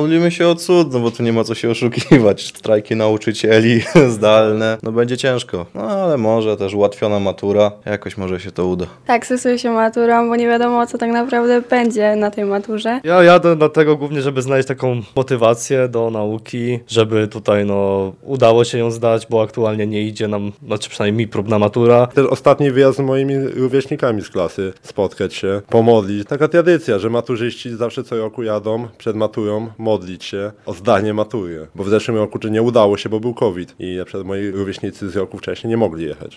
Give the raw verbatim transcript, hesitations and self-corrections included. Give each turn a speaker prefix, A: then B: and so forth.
A: Modlimy się o cud, no bo tu nie ma co się oszukiwać. Strajki nauczycieli, zdalne, no będzie ciężko. No ale może też ułatwiona matura, jakoś może się to uda.
B: Tak, stresuję się maturą, bo nie wiadomo, co tak naprawdę będzie na tej maturze.
C: Ja jadę dlatego głównie, żeby znaleźć taką motywację do nauki, żeby tutaj no udało się ją zdać, bo aktualnie nie idzie nam, znaczy przynajmniej mi próbna matura.
D: Też ostatni wyjazd z moimi rówieśnikami z klasy, spotkać się, pomodlić. Taka tradycja, że maturzyści zawsze co roku jadą przed maturą modlić się o zdanie matury. Bo w zeszłym roku czy nie udało się, bo był COVID i na przykład moi rówieśnicy z roku wcześniej nie mogli jechać.